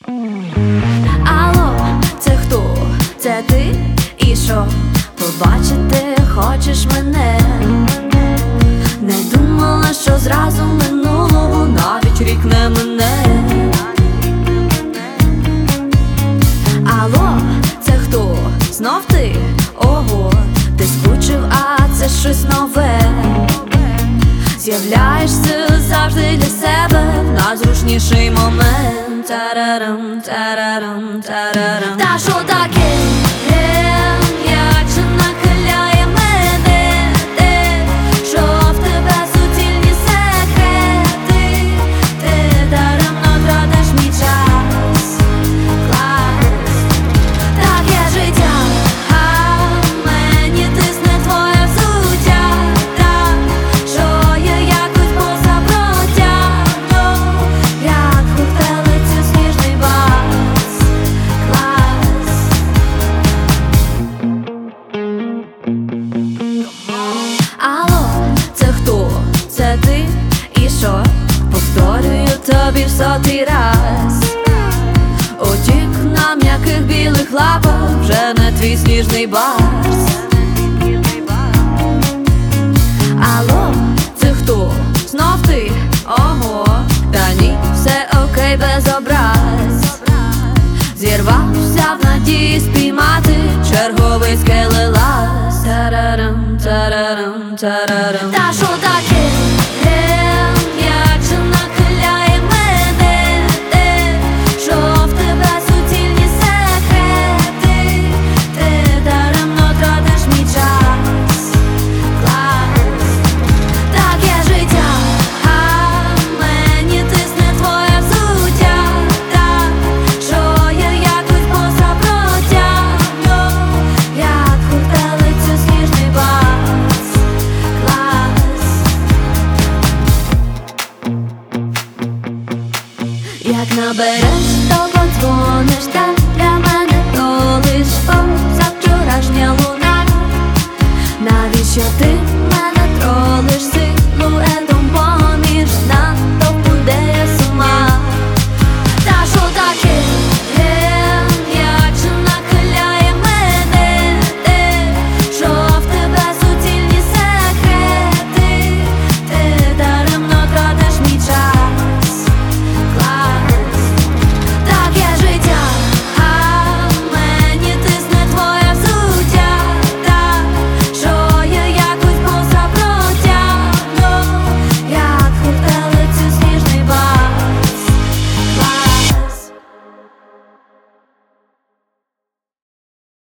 Алло, це хто? Це ти? І що? Побачити хочеш мене? Не думала, що зразу минулого навіть рік не мине. Алло, це хто? Знов ти? Ого, ти скучив, а це щось нове. З'являєшся завжди для себе в найзручніший момент. Тарарам, тарарам, тарарам. Та що таке? Як же нахиляє мене те, що в тебе суцільні секрети. Ти даремно тратиш мій час. Клас, таке життя, а мені тисне твоє взуття. Так, що я якось поза протягну, як хуртелицю сніжний бас. Клас. Алло, це хто? Це ти? І що? Повторюю тобі в сотий раз. Утік на м'яких білих лапах, вже не твій сніжний барс. Алло, це хто? Знов ти? Ого, та ні, все окей, без образ. Зірвався в надії спіймати черговий скелелаз. Тарарам, тарарам, тарарам. Та що таке? Як же нахиляє мене те, що в тебе суцільні секрети. Ти даремно тратиш мій час. Клас, таке життя, а мені тисне твоє взуття. Так, що я якось поза протягну, як хуртелицю сніжний бас. Клас. Як набереш, то подзвониш.